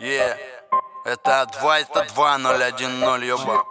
Yeah. Это 202-010, ёба.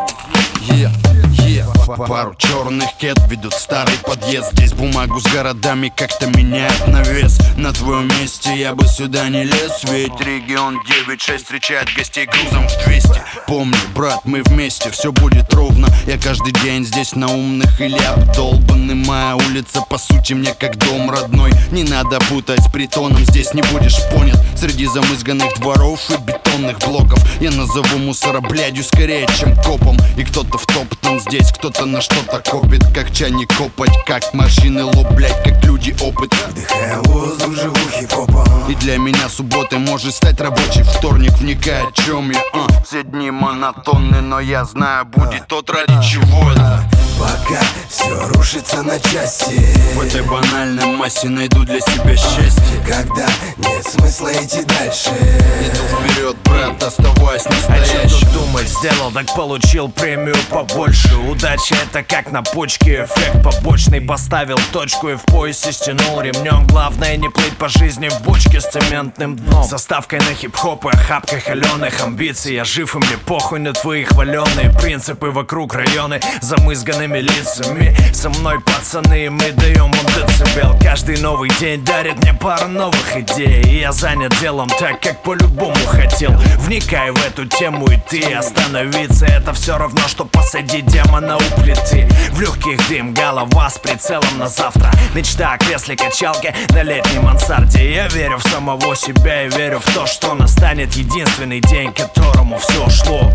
Пару черных кет ведут старый подъезд. Здесь бумагу с городами как-то меняют на вес. На твоем месте я бы сюда не лез, ведь регион 9-6 встречает гостей грузом в 200. Помни, брат, мы вместе, все будет ровно. Я каждый день здесь на умных или обдолбанный. Моя улица по сути мне как дом родной. Не надо путать с притоном, здесь не будешь понят. Среди замызганных дворов и бетонных блоков я назову мусора блядью скорее, чем копом. И кто-то втоптан здесь, кто-то на что-то копит. Как чайник копать, как машины лоб, блядь, как люди опыт. Вдыхая воздух, живу хип-хопом. И для меня субботой может стать рабочий вторник. Вникай, о чем я, Все дни монотонны, но я знаю, будет тот, ради чего это. Пока все рушится на части, в этой банальной массе найду для себя счастье. когда нет смысла идти дальше, иду вперед, брат, оставаясь настоящим. А что тут думать, сделал, так получил премию побольше. Удача это как на почке, эффект побочный. Поставил точку и в поясе стянул ремнем. Главное не плыть по жизни в бочке с цементным дном. Заставкой на хип-хоп и охапкой холеных амбиций. Я жив и мне похуй на твои хваленые принципы. Вокруг районы замызганными лицами. Со мной пацаны, мы даем им децибел. Каждый новый день дарит мне пару новых идей. И я занят делом так, как по-любому хотел. Вникай в эту тему и ты. Остановиться это все равно, что посадить демона у плиты. В легких дым, голова с прицелом на завтра. Мечта о кресле качалке на летней мансарде. Я верю в самого себя и верю в то, что настанет единственный день, к которому все шло.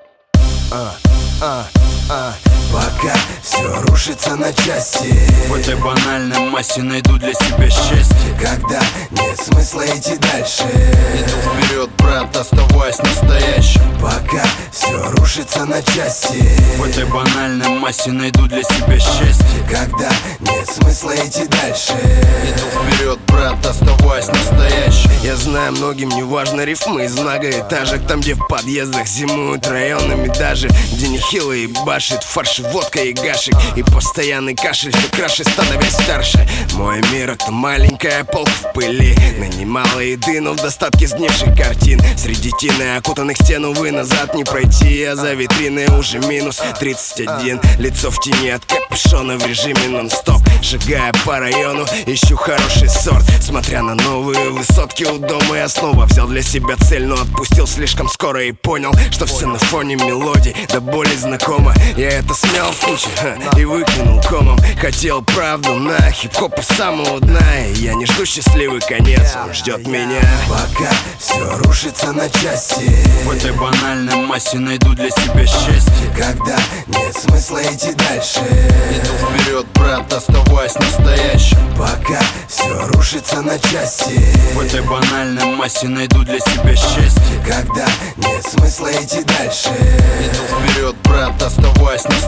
Пока все рушится на части, в этой банальной массе найду для себя счастье. когда нет смысла идти дальше, иду вперед, брат, оставаясь настоящим. пока все рушится на части, в этой банальной массе найду для себя счастье. когда нет смысла идти дальше, иду вперед, брат, оставаясь настоящим. Я знаю, многим не важно рифмы из многоэтажек. Там, где в подъездах зимуют районами даже, где нехило и башит фарш, водка и гашек. И постоянный кашель все краше, становясь старше. Мой мир это маленькая полка в пыли. На немало еды, но в достатке сгнивших картин. Среди тины, окутанных стен, увы, назад не пройти. А за витриной уже минус 31. Лицо в тени от капюшона в режиме нон-стоп. Шагая по району, ищу хороший сорт. Смотря на новые высотки у дома, я снова взял для себя цель, но отпустил слишком скоро и понял, что все на фоне мелодий до боли знакомо. Я это смял в кучу и выкинул комом. Хотел правду на хип-хоп с самого дна, и я не жду счастливый конец, он ждет меня. Пока все рушится на части, в этой банальной массе найду для себя счастье. когда нет смысла идти дальше, иду вперед, брат, оставаясь настоящим. пока все рушится на части, в этой банальной массе найду для себя счастье. когда нет смысла идти дальше, иду вперед, брат, оставаясь настоящим.